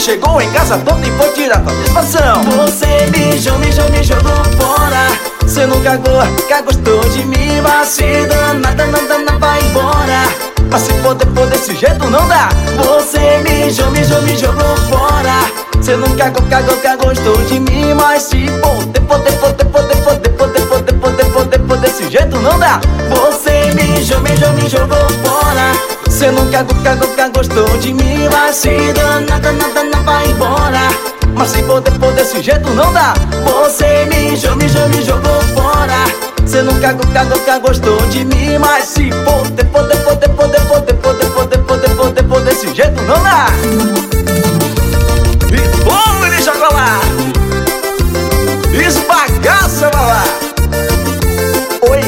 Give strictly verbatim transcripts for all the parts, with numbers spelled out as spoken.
chegou em casa todo e foi tirar satisfação. Você mijou, mijou, me jogou fora. Cê não cagou, cagou, gostou de mim, mas se danada, não dana, vai embora. Mas se poder, por desse jeito não dá. Você mijou, mijou, me jogou fora. Cê não cagou, cagou, cagou, gostou de mim, mas se poder, poder, poder, poder, poder, poder, poder, poder, poder, poder, desse jeito não dá. Você mijou, mijou, me jogou fora. Cê não cagou, cagou, cagou, gostou de mim, mas se danada, nada, não vai embora. Mas se poder, por desse jeito não dá. Você mijou, mijou, me jogou fora. Cê não cagou, cagou, cagou, gostou de mim, mas se poder, poder, poder, poder, poder, poder, poder, poder, poder, poder, desse jeito não dá. E bom, ele joga lá, esbagaça lá. Oi.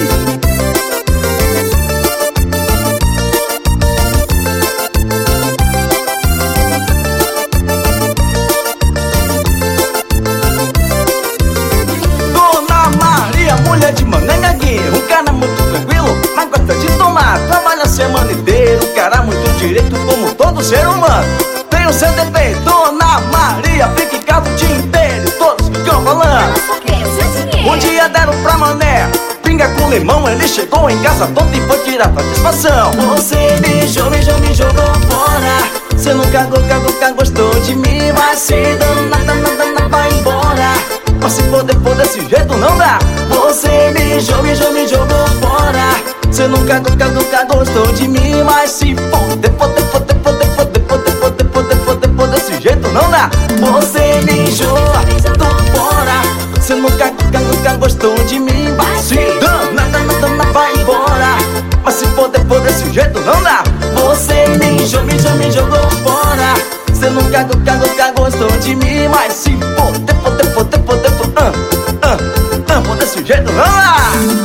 Mulher de mané gaguinho, um cara muito tranquilo, mas gosta de tomar. Trabalha a semana inteira, um cara muito direito como todo ser humano. Tem o seu defeito, Dona Maria fica em casa o dia inteiro, todos ficam falando. Um dia deram pra mané pinga com limão, ele chegou em casa todo e foi tirar satisfação. Você mijou, mijou, me jogou fora. Cê não cagou, cagou, cagou, gostou de mim, mas se danada, nada, nada, vai embora. Mas se poder, por desse jeito não dá. Você mijou, mijou, me jogou fora. Cê não cagou, cagou, cagou, gostou de mim, mas se poder, poder, poder, poder, poder, poder, poder, poder, poder, poder, desse jeito não dá. Você mijou, tô fora. Cê não cagou, cagou, cagou, gostou de mim, mas se danada, nada, nada, vai embora. Mas se poder, por desse jeito não dá. Você mijou, mijou, me jogou fora. Cê não cagou, cagou, cagou, gostou de mim, mas se poder, poder, poder, poder, poder, ah, ah, ah, por desse jeito não dá.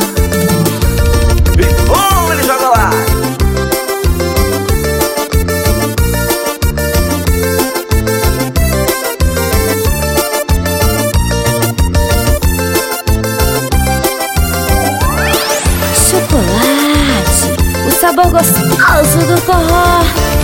E bom, ele joga lá. Chocolate, o sabor gostoso do forró.